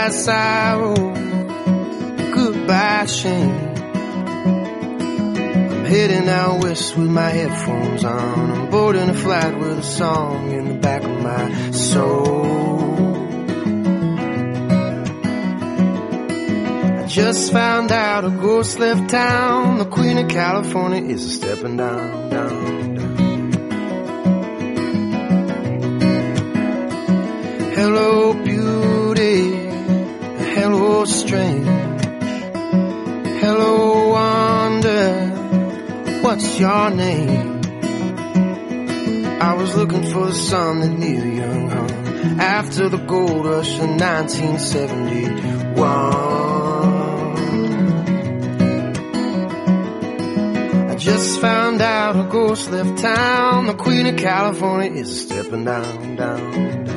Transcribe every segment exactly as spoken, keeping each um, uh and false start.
goodbye sorrow, goodbye shame. I'm heading out west with my headphones on. I'm boarding a flight with a song in the back of my soul. I just found out a ghost left town. The Queen of California is a stepping down, down, down. Hello beauty, hello strange, hello wonder, what's your name? I was looking for the sun that Neil Young hung after the gold rush in nineteen seventy-one. I just found out a ghost left town. The Queen of California is stepping down, down, down.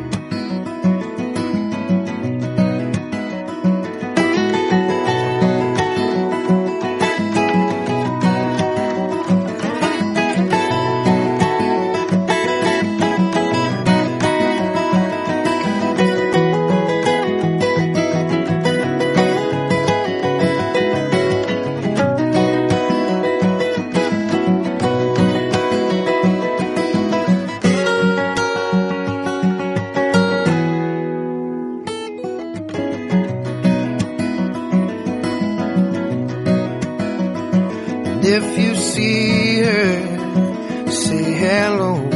If you see her, say hello.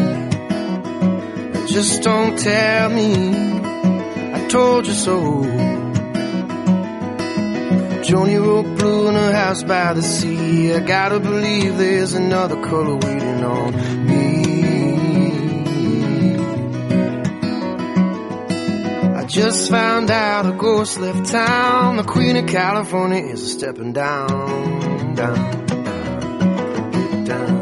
Just don't tell me I told you so. Joni wrote blue in her house by the sea. I gotta believe there's another color waiting on me. I just found out a ghost left town. The Queen of California is stepping down, down. Down.